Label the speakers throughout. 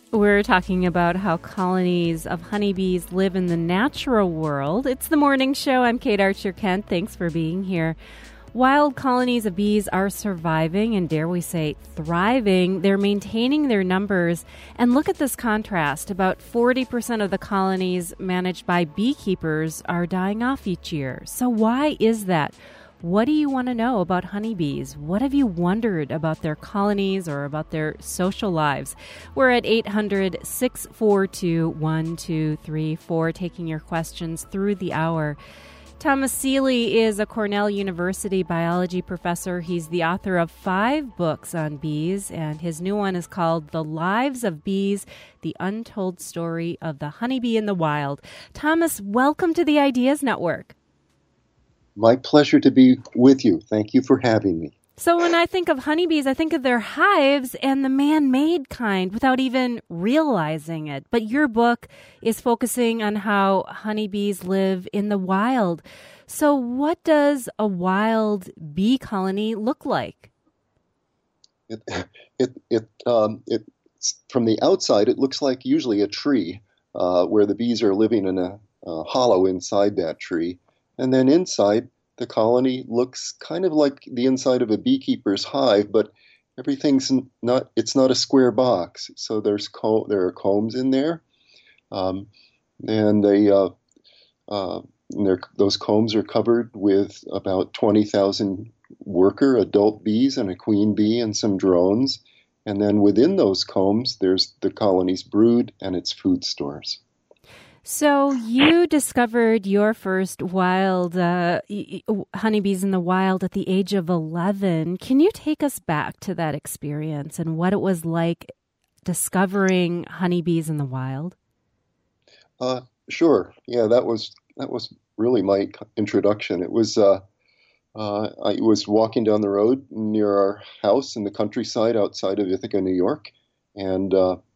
Speaker 1: We're talking about how colonies of honeybees live in the natural world. It's the morning show. I'm Kate Archer-Kent. Thanks for being here. Wild colonies of bees are surviving and, dare we say, thriving. They're maintaining their numbers. And look at this contrast. About 40% of the colonies managed by beekeepers are dying off each year. So why is that? What do you want to know about honeybees? What have you wondered about their colonies or about their social lives? We're at 800-642-1234, taking your questions through the hour. Thomas Seeley is a Cornell University biology professor. He's the author of 5 books on bees, and his new one is called The Lives of Bees, The Untold Story of the Honeybee in the Wild. Thomas, welcome to the Ideas Network.
Speaker 2: My pleasure to be with you. Thank you for having me.
Speaker 1: So when I think of honeybees, I think of their hives and the man-made kind without even realizing it. But your book is focusing on how honeybees live in the wild. So what does a wild bee colony look like?
Speaker 2: From the outside, it looks like usually a tree where the bees are living in a hollow inside that tree. And then inside, the colony looks kind of like the inside of a beekeeper's hive, but everything's it's not a square box. So there are combs in there, and those combs are covered with about 20,000 worker adult bees and a queen bee and some drones. And then within those combs, there's the colony's brood and its food stores.
Speaker 1: So you discovered your first wild honeybees in the wild at the age of 11. Can you take us back to that experience and what it was like discovering honeybees in the wild?
Speaker 2: Sure. Yeah, that was really my introduction. It was I was walking down the road near our house in the countryside outside of Ithaca, New York, and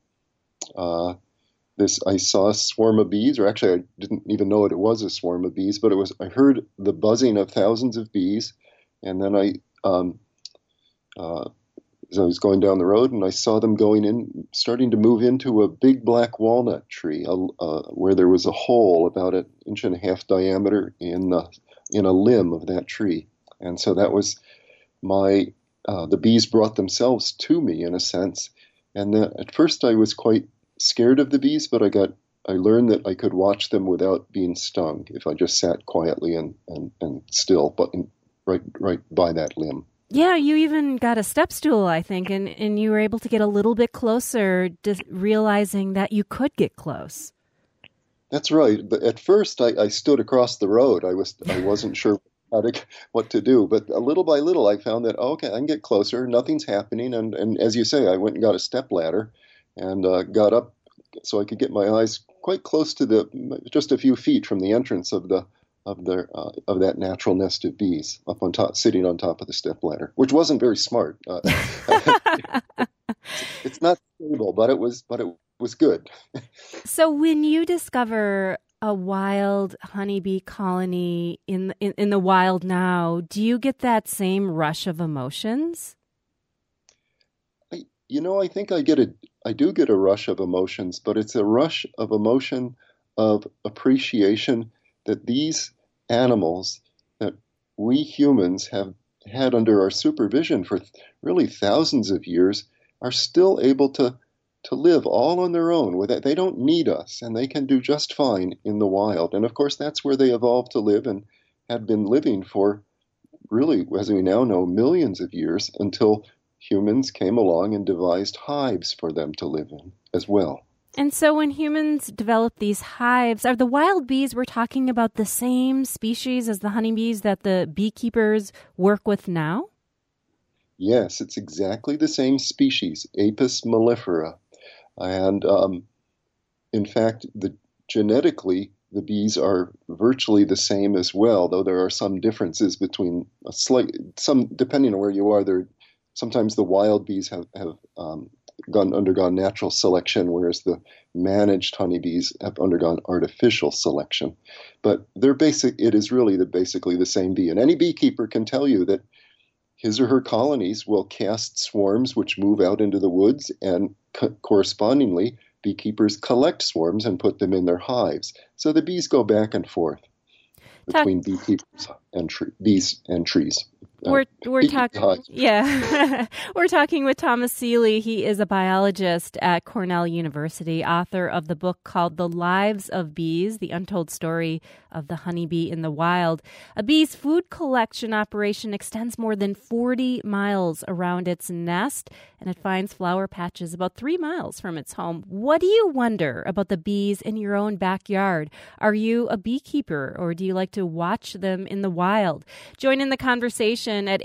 Speaker 2: I saw a swarm of bees, or actually I didn't even know it was a swarm of bees, but I heard the buzzing of thousands of bees, and then as I was going down the road, and I saw them starting to move into a big black walnut tree, where there was a hole about 1.5 inch diameter in a limb of that tree, and so that was the bees brought themselves to me in a sense, and then at first I was quite scared of the bees, but I learned that I could watch them without being stung if I just sat quietly and still, but right by that limb.
Speaker 1: Yeah, you even got a step stool, I think, and you were able to get a little bit closer, just realizing that you could get close.
Speaker 2: That's right. But at first, I stood across the road. I wasn't sure what to do, but little by little, I found that okay, I can get closer. Nothing's happening, and as you say, I went and got a stepladder. And got up so I could get my eyes quite close to just a few feet from the entrance of that natural nest of bees up on top, sitting on top of the stepladder, which wasn't very smart. It's not stable, but it was good.
Speaker 1: So when you discover a wild honeybee colony in the wild now, do you get that same rush of emotions?
Speaker 2: I think I do get a rush of emotions, but it's a rush of emotion of appreciation that these animals that we humans have had under our supervision for really thousands of years are still able to live all on their own. They don't need us, and they can do just fine in the wild. And of course, that's where they evolved to live and had been living for really, as we now know, millions of years until humans came along and devised hives for them to live in as well.
Speaker 1: And so when humans develop these hives, are the wild bees we're talking about the same species as the honeybees that the beekeepers work with now?
Speaker 2: Yes, it's exactly the same species, Apis mellifera. And in fact, genetically, the bees are virtually the same as well, though there are some differences between depending on where you are. Sometimes the wild bees have undergone natural selection, whereas the managed honeybees have undergone artificial selection. But it is really basically the same bee. And any beekeeper can tell you that his or her colonies will cast swarms which move out into the woods, and correspondingly, beekeepers collect swarms and put them in their hives. So the bees go back and forth between beekeepers and bees and trees.
Speaker 1: We're talking, yeah. We're talking with Thomas Seeley. He is a biologist at Cornell University, author of the book called The Lives of Bees, The Untold Story of the Honeybee in the Wild. A bee's food collection operation extends more than 40 miles around its nest, and it finds flower patches about 3 miles from its home. What do you wonder about the bees in your own backyard? Are you a beekeeper, or do you like to watch them in the wild? Join in the conversation at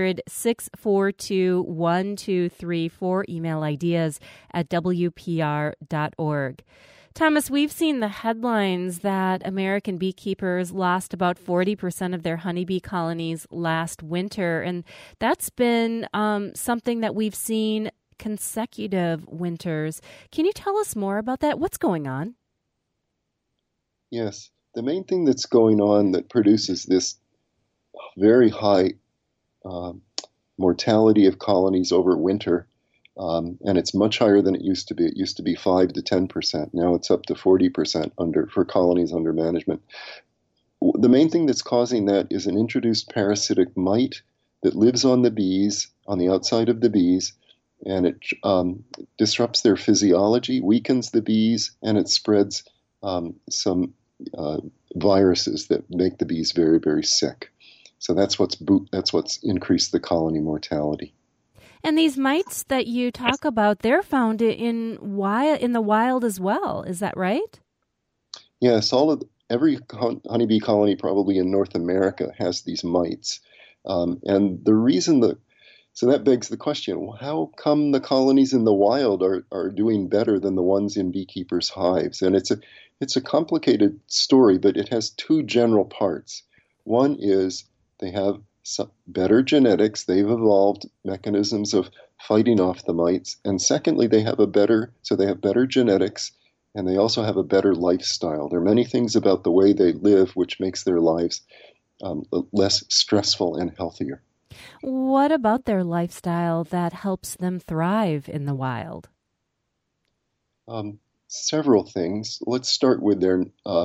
Speaker 1: 800-642-1234. Email ideas at WPR.org. Thomas, we've seen the headlines that American beekeepers lost about 40% of their honeybee colonies last winter, and that's been something that we've seen consecutive winters. Can you tell us more about that? What's going on?
Speaker 2: Yes. The main thing that's going on that produces this very high mortality of colonies over winter, and it's much higher than it used to be. It used to be 5 to 10%. Now it's up to 40% for colonies under management. The main thing that's causing that is an introduced parasitic mite that lives on the bees, on the outside of the bees, and it disrupts their physiology, weakens the bees, and it spreads some viruses that make the bees very, very sick. So that's what's increased the colony mortality.
Speaker 1: And these mites that you talk about, they're found in the wild as well. Is that right?
Speaker 2: Yes, every honeybee colony probably in North America has these mites. And the reason so that begs the question, well, how come the colonies in the wild are doing better than the ones in beekeepers' hives? And it's a complicated story, but it has two general parts. One is they have better genetics. They've evolved mechanisms of fighting off the mites. And secondly, they have better genetics, and they also have a better lifestyle. There are many things about the way they live which makes their lives less stressful and healthier.
Speaker 1: What about their lifestyle that helps them thrive in the wild?
Speaker 2: Several things. Let's start with their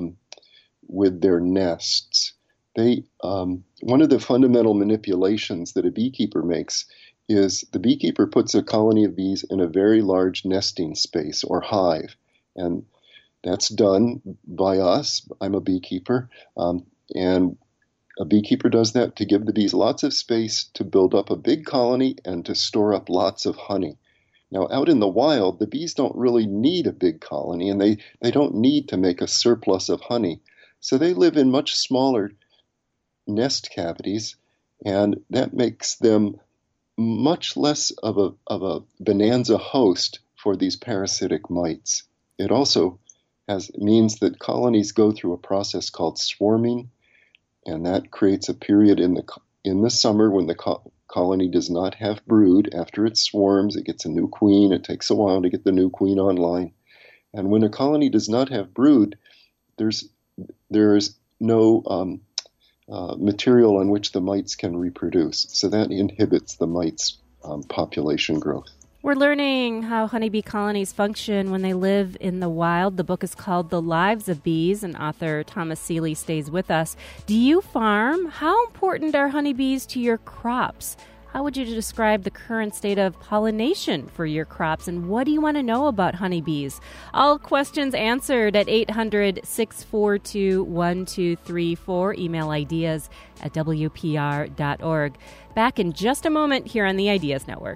Speaker 2: nests. One of the fundamental manipulations that a beekeeper makes is the beekeeper puts a colony of bees in a very large nesting space or hive, and that's done by us. I'm a beekeeper, and a beekeeper does that to give the bees lots of space to build up a big colony and to store up lots of honey. Now, out in the wild, the bees don't really need a big colony, and they don't need to make a surplus of honey. So they live in much smaller nest cavities, and that makes them much less of a bonanza host for these parasitic mites. It also means that colonies go through a process called swarming, and that creates a period in the summer when the colony does not have brood. After it swarms, it gets a new queen. It takes a while to get the new queen online. And when a colony does not have brood, there's no material on which the mites can reproduce. So that inhibits the mites' population growth.
Speaker 1: We're learning how honeybee colonies function when they live in the wild. The book is called The Lives of Bees, and author Thomas Seeley stays with us. Do you farm? How important are honeybees to your crops? How would you describe the current state of pollination for your crops, and what do you want to know about honeybees? All questions answered at 800-642-1234. Email ideas at WPR.org. Back in just a moment here on the Ideas Network.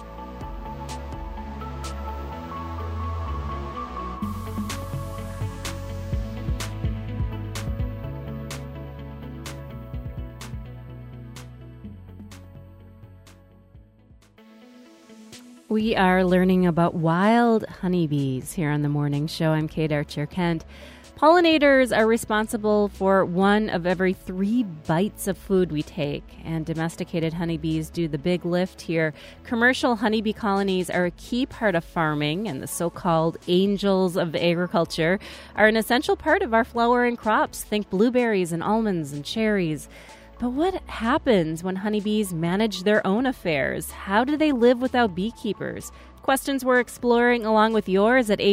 Speaker 1: We are learning about wild honeybees here on the morning show. I'm Kate Archer-Kent. Pollinators are responsible for 1 of every 3 bites of food we take, and domesticated honeybees do the big lift here. Commercial honeybee colonies are a key part of farming, and the so-called angels of agriculture are an essential part of our flowering crops. Think blueberries and almonds and cherries. But what happens when honeybees manage their own affairs? How do they live without beekeepers? Questions we're exploring along with yours at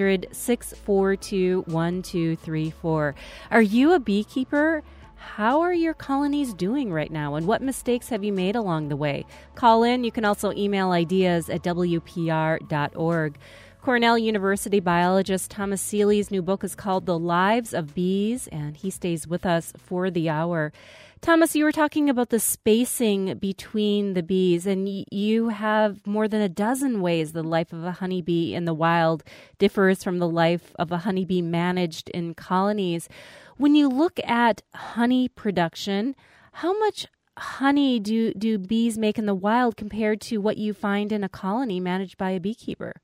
Speaker 1: 800-642-1234. Are you a beekeeper? How are your colonies doing right now, and what mistakes have you made along the way? Call in. You can also email ideas at WPR.org. Cornell University biologist Thomas Seeley's new book is called The Lives of Bees, and he stays with us for the hour. Thomas, you were talking about the spacing between the bees, and you have more than a dozen ways the life of a honeybee in the wild differs from the life of a honeybee managed in colonies. When you look at honey production, how much honey do bees make in the wild compared to what you find in a colony managed by a beekeeper?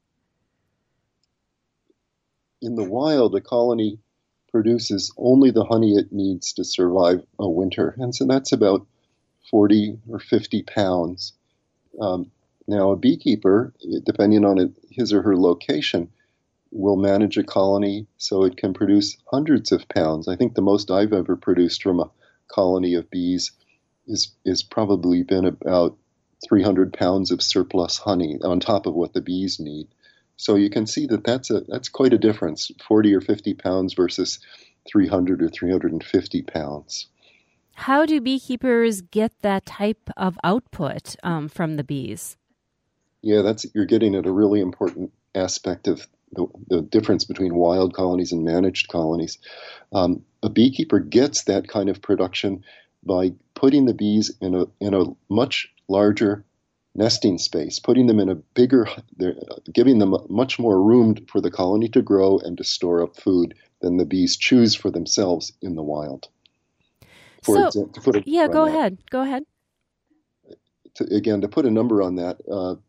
Speaker 2: In the wild, a colony produces only the honey it needs to survive a winter. And so that's about 40 or 50 pounds. Now, a beekeeper, depending on his or her location, will manage a colony so it can produce hundreds of pounds. I think the most I've ever produced from a colony of bees is probably been about 300 pounds of surplus honey on top of what the bees need. So you can see that that's quite a difference, 40 or 50 pounds versus 300 or 350 pounds.
Speaker 1: How do beekeepers get that type of output from the bees?
Speaker 2: Yeah, you're getting at a really important aspect of the difference between wild colonies and managed colonies. A beekeeper gets that kind of production by putting the bees in a much larger nesting space, putting them in a bigger, giving them much more room for the colony to grow and to store up food than the bees choose for themselves in the wild.
Speaker 1: Go ahead.
Speaker 2: To put a number on that,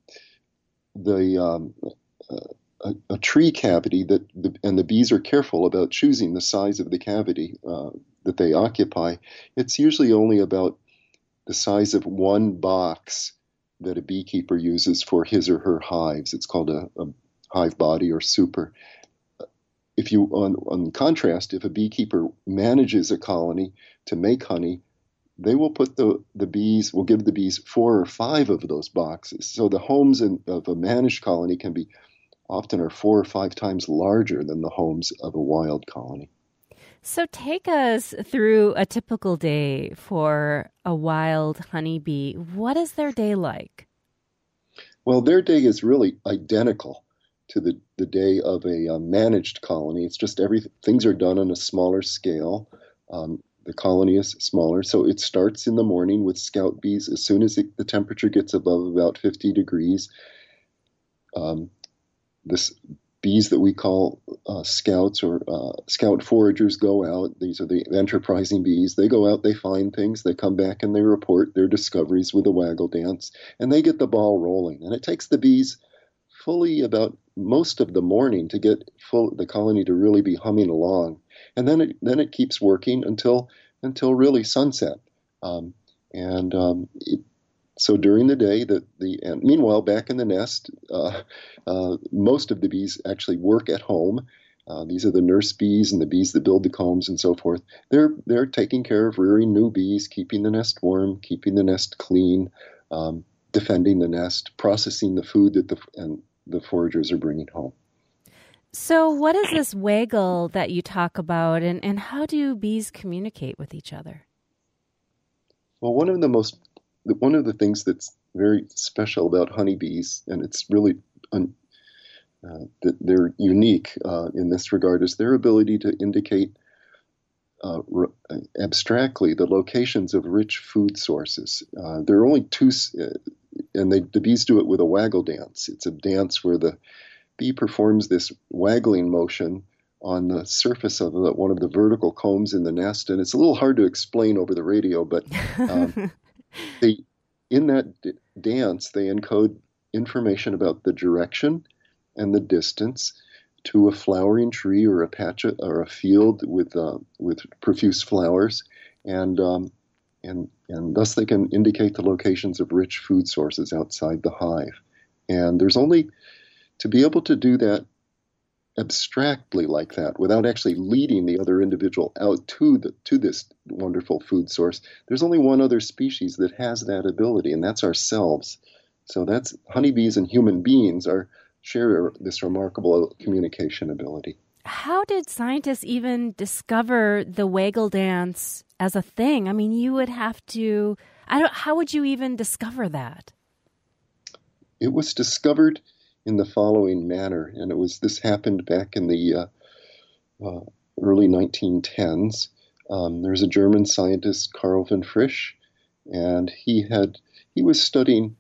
Speaker 2: a tree cavity and the bees are careful about choosing the size of the cavity that they occupy. It's usually only about the size of one box that a beekeeper uses for his or her hives. It's called a hive body or super. On contrast, if a beekeeper manages a colony to make honey, they will put will give the bees 4 or 5 of those boxes. So the homes of a managed colony often are 4 or 5 times larger than the homes of a wild colony.
Speaker 1: So take us through a typical day for a wild honeybee. What is their day like?
Speaker 2: Well, their day is really identical to the day of a managed colony. It's just things are done on a smaller scale. The colony is smaller, so it starts in the morning with scout bees. As soon as the temperature gets above about 50 degrees, this bees that we call scouts or scout foragers go out. These are the enterprising bees. They go out, they find things, they come back and they report their discoveries with a waggle dance, and they get the ball rolling. And it takes the bees fully about most of the morning to get the colony to really be humming along. And then it keeps working until really sunset. So during the day, and meanwhile, back in the nest, most of the bees actually work at home. These are the nurse bees and the bees that build the combs and so forth. They're taking care of rearing new bees, keeping the nest warm, keeping the nest clean, defending the nest, processing the food that the foragers are bringing home.
Speaker 1: So what is this waggle that you talk about, and how do bees communicate with each other?
Speaker 2: Well, one of the things that's very special about honeybees, and it's really that they're unique in this regard, is their ability to indicate abstractly the locations of rich food sources. There are only 2, and the bees do it with a waggle dance. It's a dance where the bee performs this waggling motion on the surface of one of the vertical combs in the nest, and it's a little hard to explain over the radio, but in that dance, they encode information about the direction and the distance to a flowering tree or a patch or a field with profuse flowers, and thus they can indicate the locations of rich food sources outside the hive. And there's only to be able to do that abstractly like that, without actually leading the other individual out to this wonderful food source. There's only one other species that has that ability, and that's ourselves. So that's honeybees and human beings share this remarkable communication ability.
Speaker 1: How did scientists even discover the waggle dance as a thing? I mean, you would have to, how would you even discover that?
Speaker 2: It was discovered in the following manner, and this happened back in the early 1910s. There's a German scientist, Karl von Frisch, and he was studying,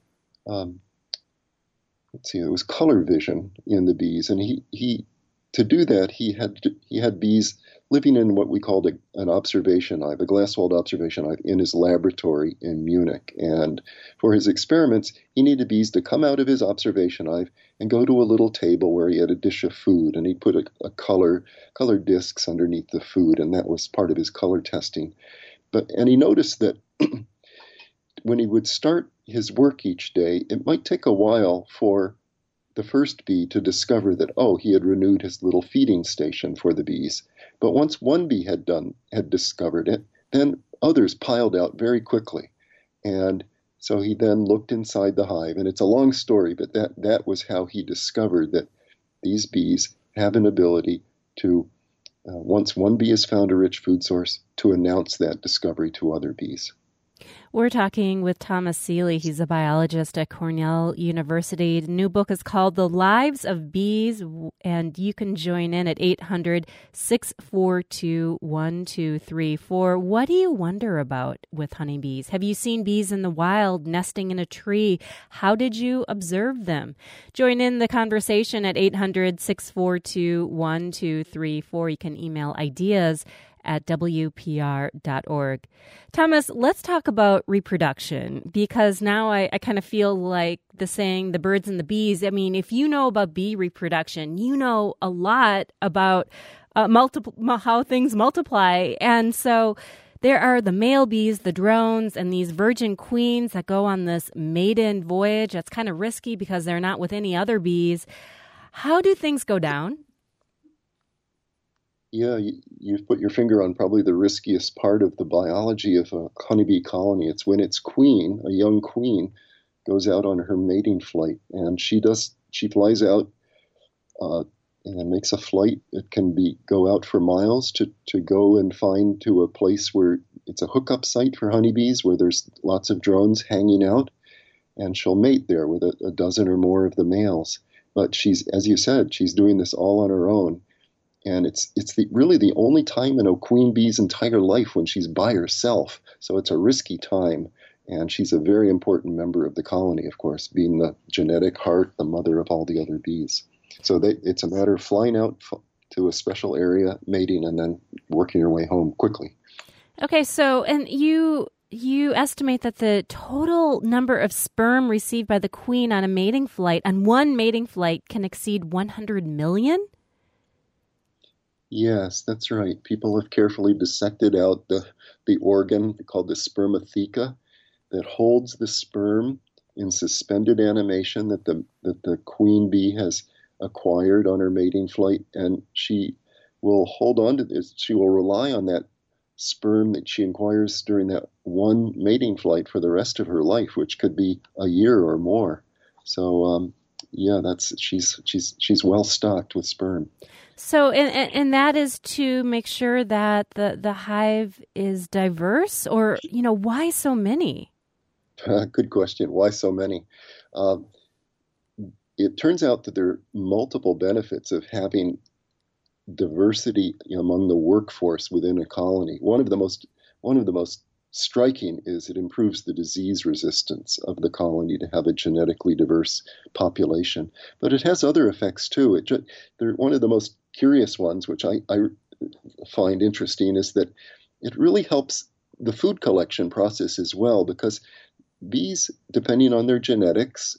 Speaker 2: it was color vision in the bees, and he to do that he had bees living in what we called an observation hive, a glass-walled observation hive, in his laboratory in Munich. And for his experiments, he needed bees to come out of his observation hive and go to a little table where he had a dish of food, and he put a colored discs underneath the food, and that was part of his color testing. And he noticed that when he would start his work each day, it might take a while for the first bee to discover that, he had renewed his little feeding station for the bees. But once one bee had discovered it, then others piled out very quickly. And so he then looked inside the hive, and it's a long story, but that was how he discovered that these bees have an ability to, once one bee has found a rich food source, to announce that discovery to other bees.
Speaker 1: We're talking with Thomas Seeley. He's a biologist at Cornell University. The new book is called The Lives of Bees, and you can join in at 800-642-1234. What do you wonder about with honeybees? Have you seen bees in the wild nesting in a tree? How did you observe them? Join in the conversation at 800-642-1234. You can email ideas at WPR.org. Thomas, let's talk about reproduction, because now I kind of feel like the saying, the birds and the bees. I mean, if you know about bee reproduction, you know a lot about how things multiply. And so there are the male bees, the drones, and these virgin queens that go on this maiden voyage. That's kind of risky because they're not with any other bees. How do things go down?
Speaker 2: Yeah, you've put your finger on probably the riskiest part of the biology of a honeybee colony. It's when its queen, a young queen, goes out on her mating flight, and she flies out and makes a flight. It can go out for miles to go and find to a place where it's a hookup site for honeybees, where there's lots of drones hanging out, and she'll mate there with a dozen or more of the males. But as you said, she's doing this all on her own. And it's really the only time in a queen bee's entire life when she's by herself. So it's a risky time. And she's a very important member of the colony, of course, being the genetic heart, the mother of all the other bees. So it's a matter of flying out to a special area, mating, and then working your way home quickly. Okay,
Speaker 1: so, and you estimate that the total number of sperm received by the queen on one mating flight, can exceed 100 million?
Speaker 2: Yes, that's right. People have carefully dissected out the organ called the spermatheca that holds the sperm in suspended animation that the queen bee has acquired on her mating flight, and she will hold on to this. She will rely on that sperm that she acquires during that one mating flight for the rest of her life, which could be a year or more. So, she's well stocked with sperm.
Speaker 1: So, and that is to make sure that the hive is diverse, or, why so many?
Speaker 2: Good question. Why so many? It turns out that there are multiple benefits of having diversity among the workforce within a colony. One of the most striking is it improves the disease resistance of the colony to have a genetically diverse population. But it has other effects too. One of the most curious ones, which I find interesting, is that it really helps the food collection process as well, because bees, depending on their genetics,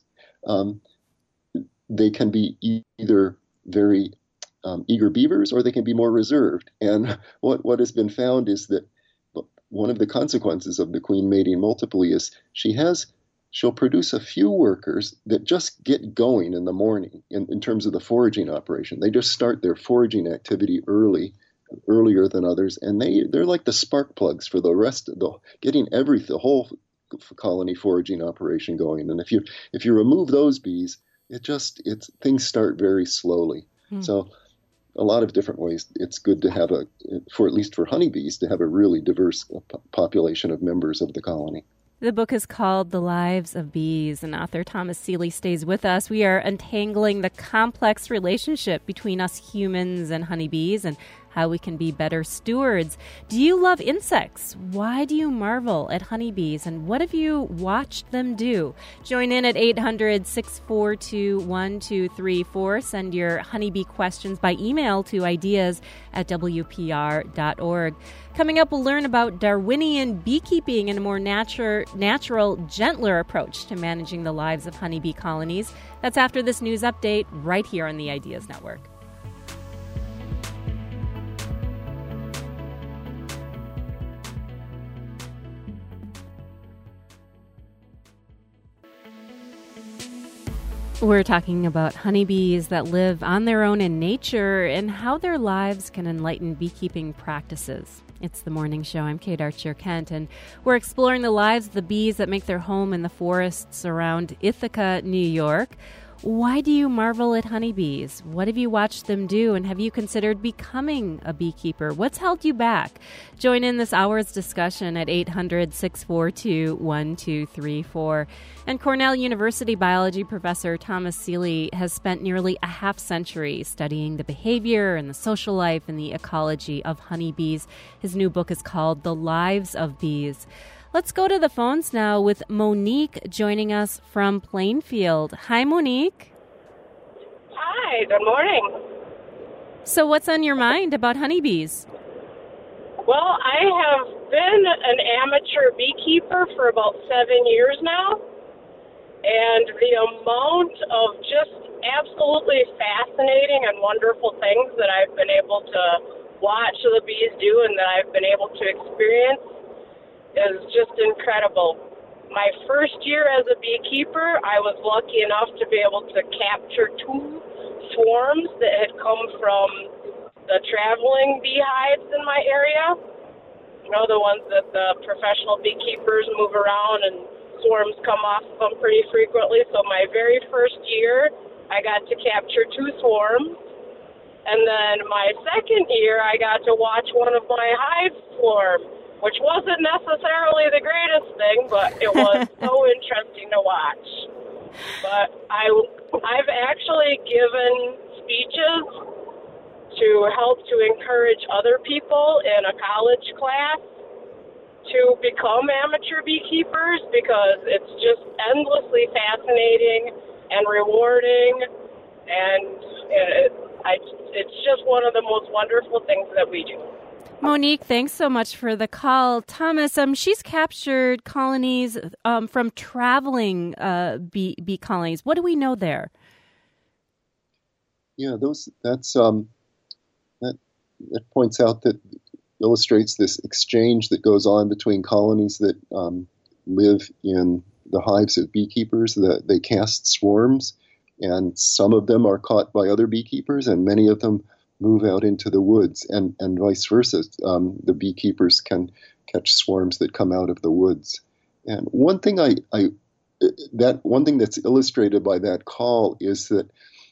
Speaker 2: they can be either very eager beavers, or they can be more reserved. And what has been found is that one of the consequences of the queen mating multiply is she has she'll produce a few workers that just get going in the morning in terms of the foraging operation. They just start their foraging activity earlier than others, and they're like the spark plugs for the rest of getting the whole colony foraging operation going. And if you remove those bees, things start very slowly. So a lot of different ways. It's good to have at least for honeybees, to have a really diverse population of members of the colony.
Speaker 1: The book is called The Lives of Bees, and author Thomas Seeley stays with us. We are untangling the complex relationship between us humans and honeybees and how we can be better stewards. Do you love insects? Why do you marvel at honeybees? And what have you watched them do? Join in at 800-642-1234. Send your honeybee questions by email to ideas@wpr.org. Coming up, we'll learn about Darwinian beekeeping and a more natural, gentler approach to managing the lives of honeybee colonies. That's after this news update right here on the Ideas Network. We're talking about honeybees that live on their own in nature and how their lives can enlighten beekeeping practices. It's the morning show. I'm Kate Archer-Kent, and we're exploring the lives of the bees that make their home in the forests around Ithaca, New York. Why do you marvel at honeybees? What have you watched them do? And have you considered becoming a beekeeper? What's held you back? Join in this hour's discussion at 800-642-1234. And Cornell University biology professor Thomas Seeley has spent nearly a half century studying the behavior and the social life and the ecology of honeybees. His new book is called The Lives of Bees. Let's go to the phones now with Monique joining us from Plainfield. Hi, Monique.
Speaker 3: Hi, good morning.
Speaker 1: So what's on your mind about honeybees?
Speaker 3: Well, I have been an amateur beekeeper for about 7 years now, and the amount of just absolutely fascinating and wonderful things that I've been able to watch the bees do and that I've been able to experience is just incredible. My first year as a beekeeper, I was lucky enough to be able to capture 2 swarms that had come from the traveling beehives in my area. You know, the ones that the professional beekeepers move around and swarms come off of them pretty frequently. So my very first year, I got to capture 2 swarms. And then my second year, I got to watch one of my hives swarm, which wasn't necessarily the greatest thing, but it was so interesting to watch. But I've actually given speeches to help to encourage other people in a college class to become amateur beekeepers because it's just endlessly fascinating and rewarding, and it's just one of the most wonderful things that we do.
Speaker 1: Monique, thanks so much for the call. Thomas, she's captured colonies from traveling bee colonies. What do we know there?
Speaker 2: Yeah, that points out, that illustrates this exchange that goes on between colonies that live in the hives of beekeepers. That they cast swarms, and some of them are caught by other beekeepers, and many of them move out into the woods, and vice versa. The beekeepers can catch swarms that come out of the woods. And one thing that's illustrated by that call is that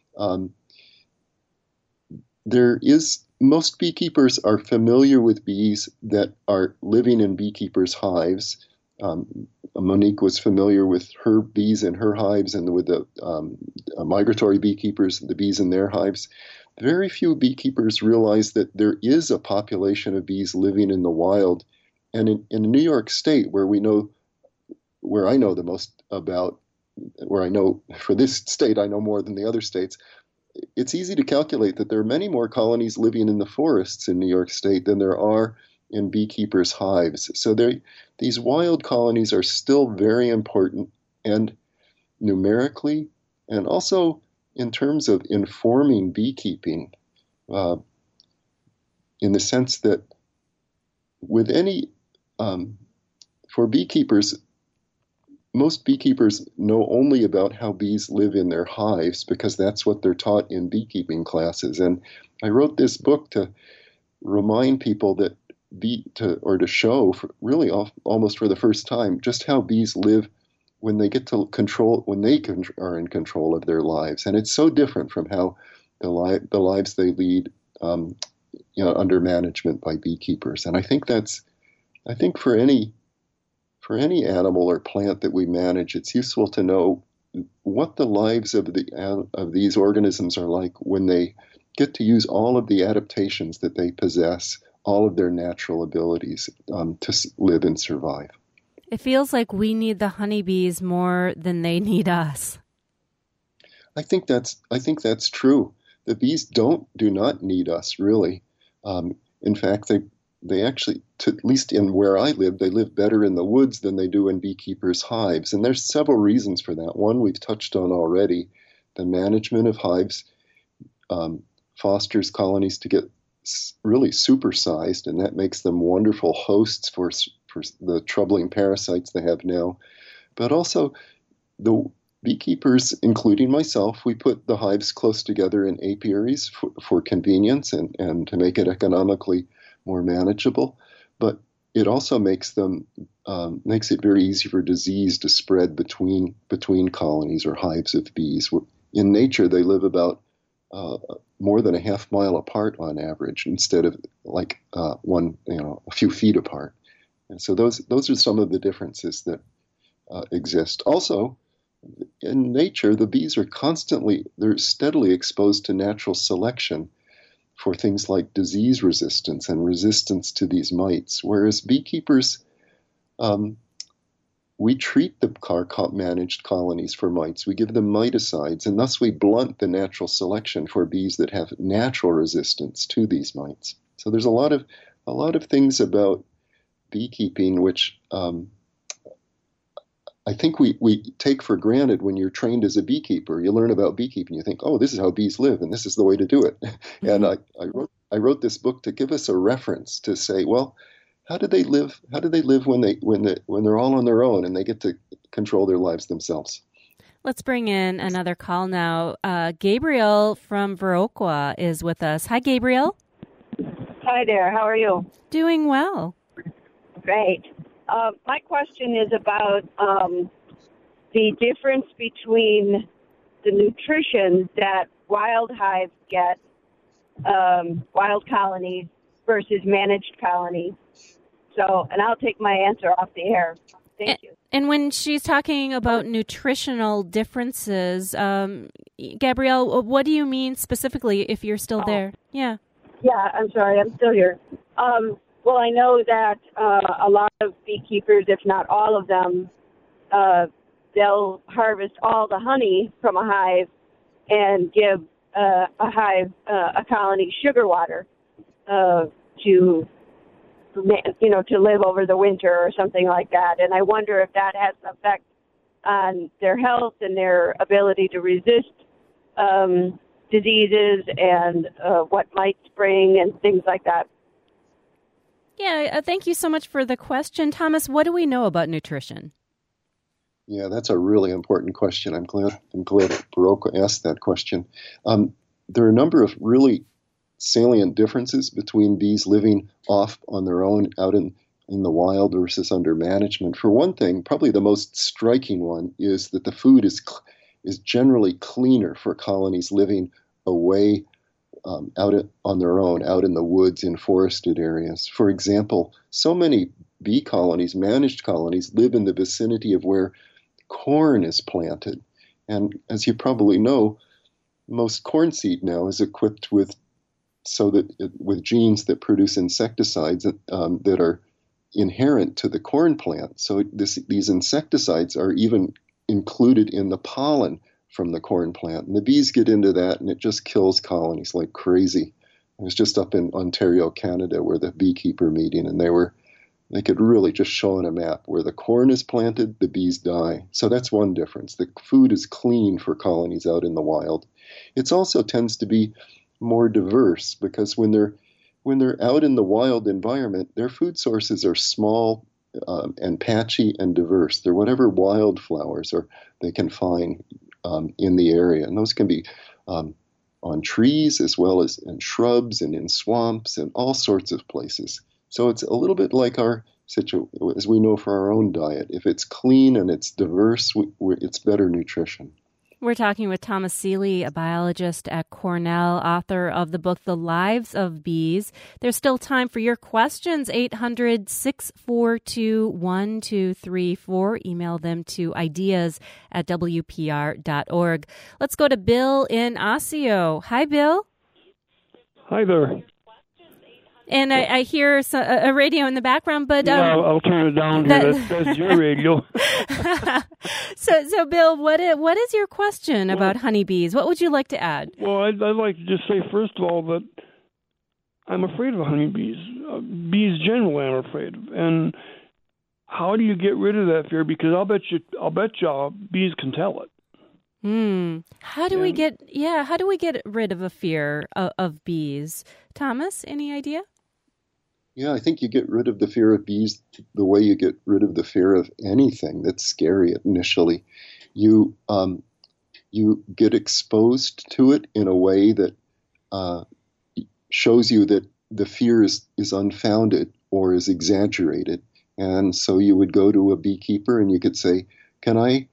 Speaker 2: most beekeepers are familiar with bees that are living in beekeepers' hives. Monique was familiar with her bees in her hives and with the migratory beekeepers, the bees in their hives. Very few beekeepers realize that there is a population of bees living in the wild. And in New York State, where I know the most about, where I know for this state, I know more than the other states, it's easy to calculate that there are many more colonies living in the forests in New York State than there are in beekeepers' hives. So these wild colonies are still very important, and numerically, and also in terms of informing beekeeping, in the sense that with for beekeepers, most beekeepers know only about how bees live in their hives because that's what they're taught in beekeeping classes. And I wrote this book to remind people that to show really almost for the first time just how bees live when they get to control, when they are in control of their lives. And it's so different from how the lives they lead under management by beekeepers. And I think for any animal or plant that we manage, it's useful to know what the lives of these organisms are like when they get to use all of the adaptations that they possess, all of their natural abilities to live and survive.
Speaker 1: It feels like we need the honeybees more than they need us.
Speaker 2: I think that's true. The bees do not need us, really. In fact, they actually, at least in where I live, they live better in the woods than they do in beekeepers' hives. And there's several reasons for that. One we've touched on already. The management of hives fosters colonies to get really supersized, and that makes them wonderful hosts for the troubling parasites they have now. But also, the beekeepers, including myself, we put the hives close together in apiaries for convenience and to make it economically more manageable. But it also makes it very easy for disease to spread between colonies or hives of bees. In nature, they live about more than a half mile apart on average, instead of like a few feet apart. And so those are some of the differences that exist. Also, in nature, the bees they're steadily exposed to natural selection for things like disease resistance and resistance to these mites, whereas beekeepers, we treat the managed colonies for mites. We give them miticides, and thus we blunt the natural selection for bees that have natural resistance to these mites. So there's a lot of things about beekeeping which I think we take for granted when you're trained as a beekeeper. You learn about beekeeping, you think, oh, this is how bees live, and this is the way to do it. And I wrote this book to give us a reference to say, well, how do they live? How do they live when they're all on their own and they get to control their lives themselves?
Speaker 1: Let's bring in another call now. Gabriel from Viroqua is with us. Hi, Gabriel.
Speaker 4: Hi there. How are you?
Speaker 1: Doing well.
Speaker 4: Great. My question is about the difference between the nutrition that wild hives get, wild colonies versus managed colonies. So, and I'll take my answer off the air. Thank you.
Speaker 1: And when she's talking about nutritional differences, Gabrielle, what do you mean specifically, if you're still there? Yeah.
Speaker 4: Yeah, I'm sorry. I'm still here. Well, I know that a lot of beekeepers, if not all of them, they'll harvest all the honey from a hive and give a colony sugar water to live over the winter or something like that. And I wonder if that has an effect on their health and their ability to resist diseases and what might spring and things like that.
Speaker 1: Yeah, thank you so much for the question. Thomas, what do we know about nutrition?
Speaker 2: Yeah, that's a really important question. I'm glad Viroqua asked that question. There are a number of really salient differences between bees living off on their own out in the wild versus under management. For one thing, probably the most striking one is that the food is generally cleaner for colonies living away out on their own, out in the woods in forested areas. For example, so many bee colonies, managed colonies, live in the vicinity of where corn is planted. And as you probably know, most corn seed now is equipped with genes that produce insecticides that are inherent to the corn plant. So these insecticides are even included in the pollen from the corn plant. And the bees get into that, and it just kills colonies like crazy. I was just up in Ontario, Canada, where the beekeeper meeting, and they could really just show on a map where the corn is planted, the bees die. So that's one difference. The food is clean for colonies out in the wild. It also tends to be more diverse because when they're out in the wild environment, their food sources are small and patchy and diverse. They're whatever wildflowers or they can find in the area, and those can be on trees as well as in shrubs and in swamps and all sorts of places. So it's a little bit like our as we know for our own diet. If it's clean and it's diverse, it's better nutrition.
Speaker 1: We're talking with Thomas Seeley, a biologist at Cornell, author of the book, The Lives of Bees. There's still time for your questions, 800-642-1234. Email them to ideas@wpr.org. Let's go to Bill in Osseo. Hi, Bill.
Speaker 5: Hi there.
Speaker 1: And I hear a radio in the background, but
Speaker 5: yeah, I'll turn it down here. That's your radio.
Speaker 1: So, Bill, what is your question about honeybees? What would you like to add?
Speaker 5: Well, I'd like to just say first of all that I'm afraid of honeybees. Bees generally, I'm afraid of. And how do you get rid of that fear? Because I'll bet you bees can tell it.
Speaker 1: How do we get rid of a fear of bees? Thomas, any idea?
Speaker 2: Yeah, I think you get rid of the fear of bees the way you get rid of the fear of anything that's scary initially. You get exposed to it in a way that shows you that the fear is unfounded or is exaggerated. And so you would go to a beekeeper and you could say, Can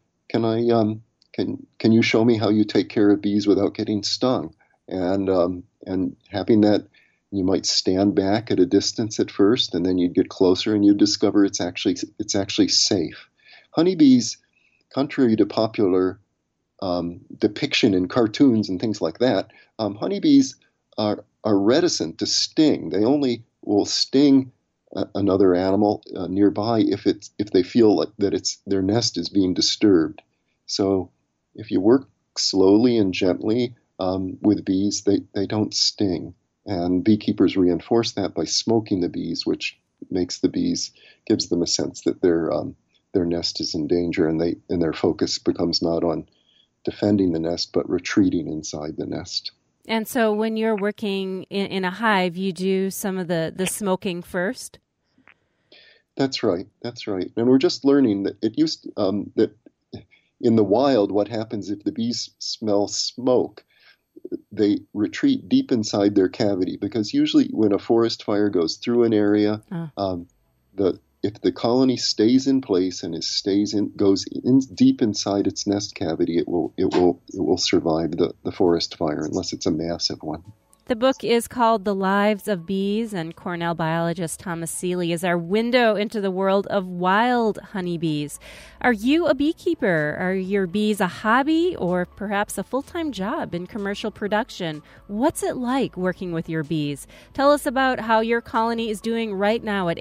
Speaker 2: you show me how you take care of bees without getting stung? And having that, you might stand back at a distance at first, and then you'd get closer, and you'd discover it's actually safe. Honeybees, contrary to popular depiction in cartoons and things like that, honeybees are reticent to sting. They only will sting another animal nearby if they feel like that their nest is being disturbed. So if you work slowly and gently with bees, they don't sting. And beekeepers reinforce that by smoking the bees, which gives them a sense that their nest is in danger, and their focus becomes not on defending the nest, but retreating inside the nest.
Speaker 1: And so when you're working in a hive, you do some of the smoking first?
Speaker 2: That's right. And we're just learning that that in the wild, what happens if the bees smell smoke? They retreat deep inside their cavity, because usually when a forest fire goes through an area, if the colony stays in place and goes deep inside its nest cavity, it will survive the forest fire unless it's a massive one.
Speaker 1: The book is called The Lives of Bees, and Cornell biologist Thomas Seeley is our window into the world of wild honeybees. Are you a beekeeper? Are your bees a hobby or perhaps a full-time job in commercial production? What's it like working with your bees? Tell us about how your colony is doing right now at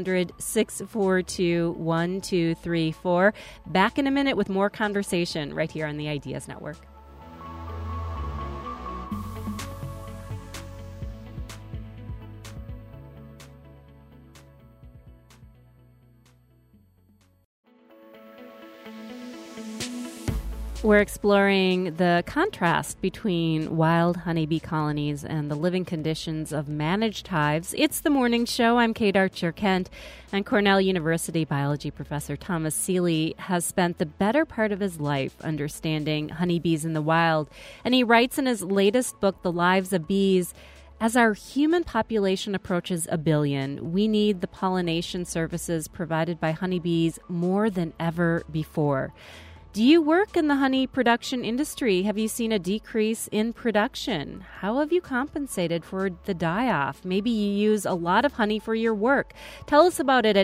Speaker 1: 800-642-1234. Back in a minute with more conversation right here on the Ideas Network. We're exploring the contrast between wild honeybee colonies and the living conditions of managed hives. It's the morning show. I'm Kate Archer-Kent, and Cornell University biology professor Thomas Seeley has spent the better part of his life understanding honeybees in the wild. And he writes in his latest book, The Lives of Bees, as our human population approaches 1 billion, we need the pollination services provided by honeybees more than ever before. Do you work in the honey production industry? Have you seen a decrease in production? How have you compensated for the die-off? Maybe you use a lot of honey for your work. Tell us about it at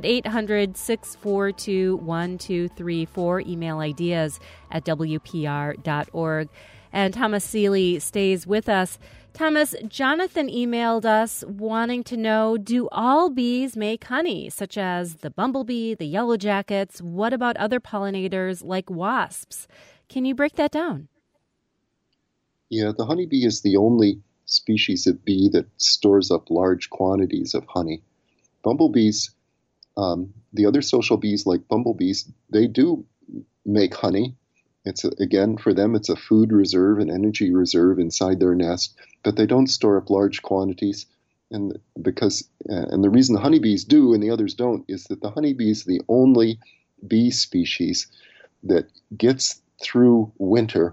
Speaker 1: 800-642-1234. Email ideas@wpr.org. And Thomas Seeley stays with us. Thomas, Jonathan emailed us wanting to know, do all bees make honey, such as the bumblebee, the yellow jackets? What about other pollinators like wasps? Can you break that down?
Speaker 2: Yeah, the honeybee is the only species of bee that stores up large quantities of honey. Bumblebees, the other social bees like bumblebees, they do make honey. Again, for them, it's a food reserve, an energy reserve inside their nest, but they don't store up large quantities. and the reason the honeybees do and the others don't is that the honeybee is the only bee species that gets through winter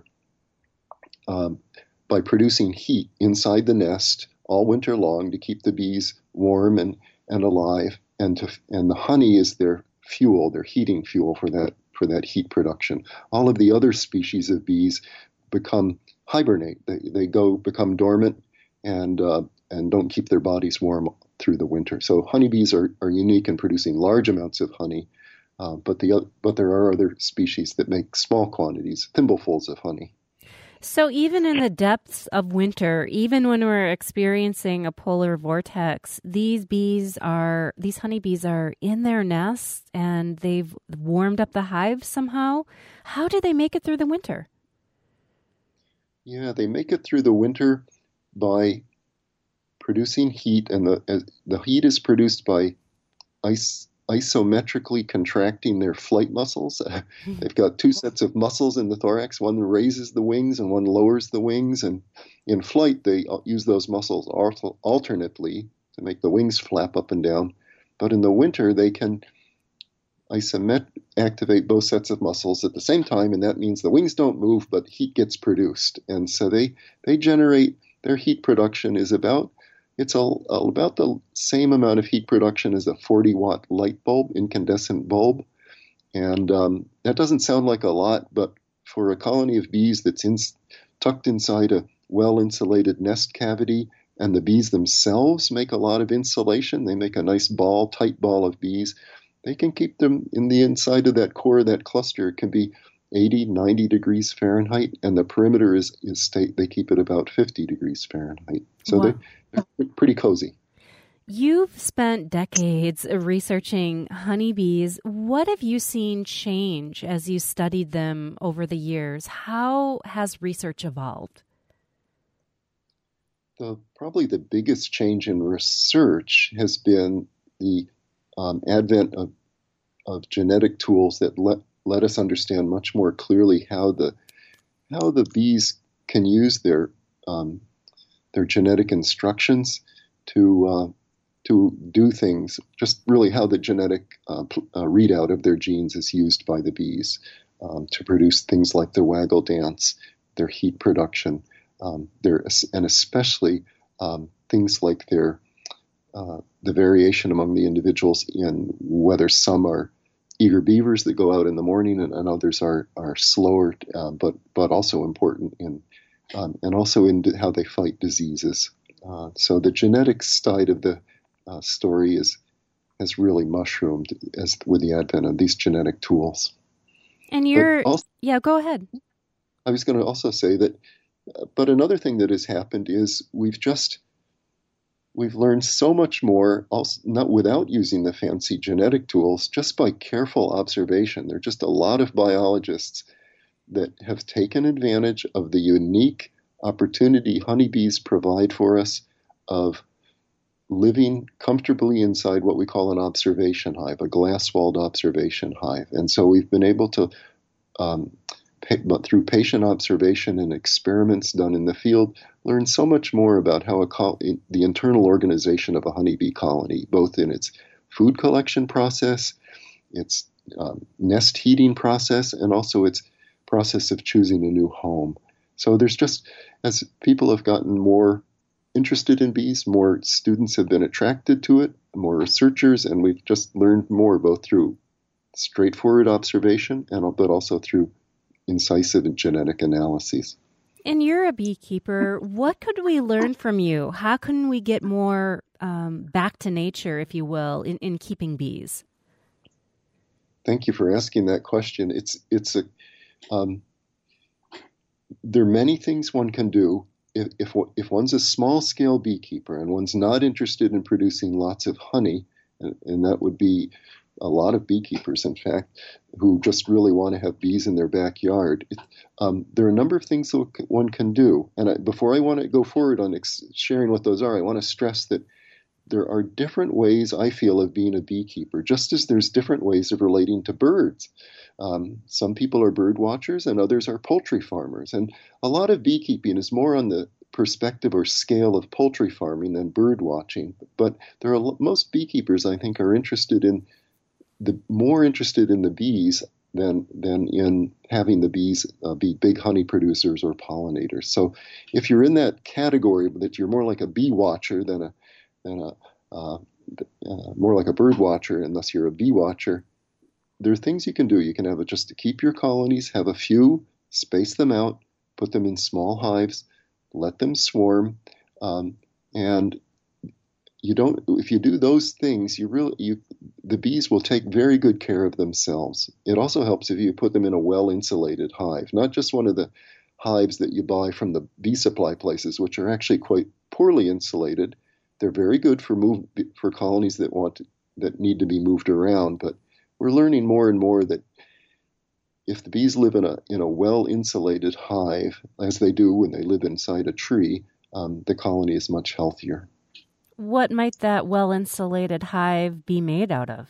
Speaker 2: by producing heat inside the nest all winter long to keep the bees warm and alive, and the honey is their fuel, their heating fuel for that heat production. All of the other species of bees hibernate. They become dormant and don't keep their bodies warm through the winter. So honeybees are unique in producing large amounts of honey, but there are other species that make small quantities, thimblefuls of honey.
Speaker 1: So even in the depths of winter, even when we're experiencing a polar vortex, these honeybees are in their nests and they've warmed up the hive somehow. How do they make it through the winter?
Speaker 2: Yeah, they make it through the winter by producing heat, and the heat is produced by isometrically contracting their flight muscles. They've got two sets of muscles in the thorax. One raises the wings and one lowers the wings. And in flight, they use those muscles alternately to make the wings flap up and down. But in the winter, they can activate both sets of muscles at the same time, and that means the wings don't move, but heat gets produced. And so they generate, their heat production is about the same amount of heat production as a 40-watt light bulb, incandescent bulb. And that doesn't sound like a lot, but for a colony of bees that's tucked inside a well-insulated nest cavity, and the bees themselves make a lot of insulation, they make a nice tight ball of bees, they can keep them in the inside of that core of that cluster. It can be 80, 90 degrees Fahrenheit, and the perimeter they keep it about 50 degrees Fahrenheit. So wow. They're pretty cozy.
Speaker 1: You've spent decades researching honeybees. What have you seen change as you studied them over the years? How has research evolved?
Speaker 2: Probably the biggest change in research has been the advent of genetic tools that let us understand much more clearly how the bees can use their genetic instructions to do things. Just really how the genetic readout of their genes is used by the bees to produce things like their waggle dance, their heat production, and especially things like the variation among the individuals in whether some are eager beavers that go out in the morning and others are slower, but also important and also in how they fight diseases. So the genetics side of the story has really mushroomed with the advent of these genetic tools.
Speaker 1: And go ahead.
Speaker 2: I was going to also say that, but another thing that has happened is we've learned so much more, also not without using the fancy genetic tools, just by careful observation. There are just a lot of biologists that have taken advantage of the unique opportunity honeybees provide for us of living comfortably inside what we call an observation hive, a glass-walled observation hive. And so we've been able to, but through patient observation and experiments done in the field, learn so much more about how the internal organization of a honeybee colony, both in its food collection process, its nest heating process, and also its process of choosing a new home. So there's just, as people have gotten more interested in bees, more students have been attracted to it, more researchers, and we've just learned more both through straightforward observation but also through incisive and genetic analyses.
Speaker 1: And you're a beekeeper. What could we learn from you? How can we get more back to nature, if you will, in keeping bees?
Speaker 2: Thank you for asking that question. There are many things one can do. If one's a small-scale beekeeper and one's not interested in producing lots of honey, and that would be a lot of beekeepers, in fact, who just really want to have bees in their backyard, there are a number of things that one can do. And before I want to go forward on sharing what those are, I want to stress that there are different ways, I feel, of being a beekeeper, just as there's different ways of relating to birds. Some people are bird watchers and others are poultry farmers. And a lot of beekeeping is more on the perspective or scale of poultry farming than bird watching. But most beekeepers, I think, are more interested in the bees than in having the bees be big honey producers or pollinators. So if you're in that category that you're more like a bee watcher than more like a bird watcher, unless you're a bee watcher, there are things you can do. You can have just to keep your colonies, have a few, space them out, put them in small hives, let them swarm, and if you do those things, the bees will take very good care of themselves. It also helps if you put them in a well-insulated hive, not just one of the hives that you buy from the bee supply places, which are actually quite poorly insulated. They're very good for colonies that need to be moved around, but we're learning more and more that if the bees live in a well-insulated hive, as they do when they live inside a tree, the colony is much healthier.
Speaker 1: What might that well-insulated hive be made out of?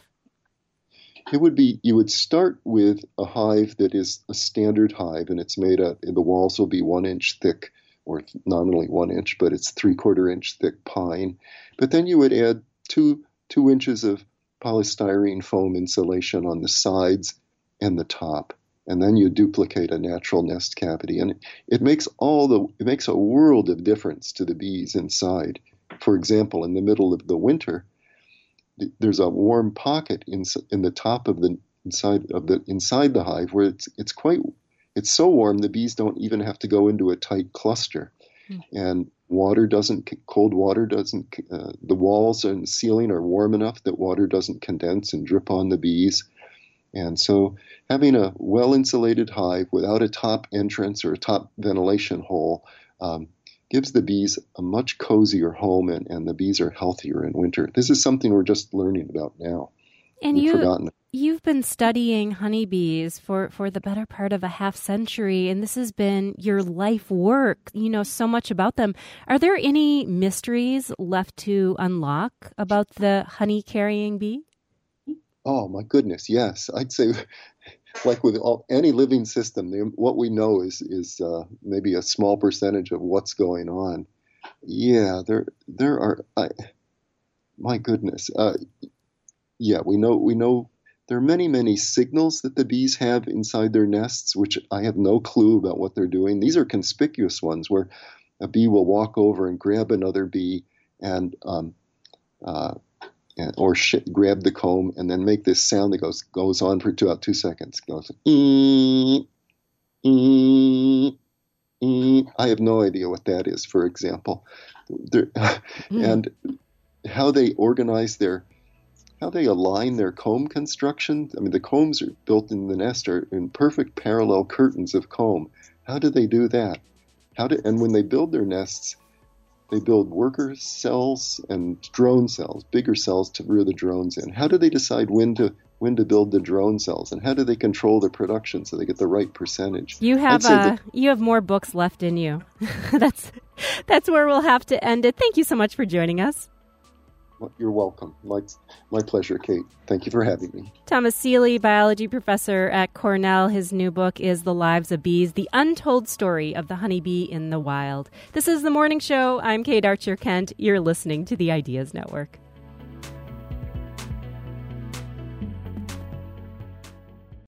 Speaker 2: You would start with a hive that is a standard hive, and it's made of, the walls will be 1 inch thick, or nominally 1 inch, but it's 3/4 inch thick pine. But then you would add 2 inches of polystyrene foam insulation on the sides and the top. And then you duplicate a natural nest cavity. And it makes a world of difference to the bees inside. For example, in the middle of the winter, there's a warm pocket in the top of the inside the hive where it's so warm the bees don't even have to go into a tight cluster, and cold water doesn't. The walls and the ceiling are warm enough that water doesn't condense and drip on the bees, and so having a well-insulated hive without a top entrance or a top ventilation hole gives the bees a much cozier home, and the bees are healthier in winter. This is something we're just learning about now.
Speaker 1: And you've been studying honeybees for the better part of a half century, and this has been your life work. You know so much about them. Are there any mysteries left to unlock about the honey-carrying bee?
Speaker 2: Oh, my goodness, yes. I'd say, like with any living system, what we know is maybe a small percentage of what's going on. Yeah, there are. My goodness. Yeah, we know there are many signals that the bees have inside their nests, which I have no clue about what they're doing. These are conspicuous ones where a bee will walk over and grab another bee and grab the comb and then make this sound that goes on for about 2 seconds. It goes, ee, ee, ee. I have no idea what that is, for example. And how they align their comb construction. I mean, the combs are built in the nest are in perfect parallel curtains of comb. How do they do that? And when they build their nests, they build worker cells and drone cells, bigger cells to rear the drones in. How do they decide when to build the drone cells, and how do they control the production so they get the right percentage?
Speaker 1: You have more books left in you. That's where we'll have to end it. Thank you so much for joining us.
Speaker 2: You're welcome. My pleasure, Kate. Thank you for having me.
Speaker 1: Thomas Seeley, biology professor at Cornell. His new book is The Lives of Bees, The Untold Story of the Honeybee in the Wild. This is The Morning Show. I'm Kate Archer-Kent. You're listening to the Ideas Network.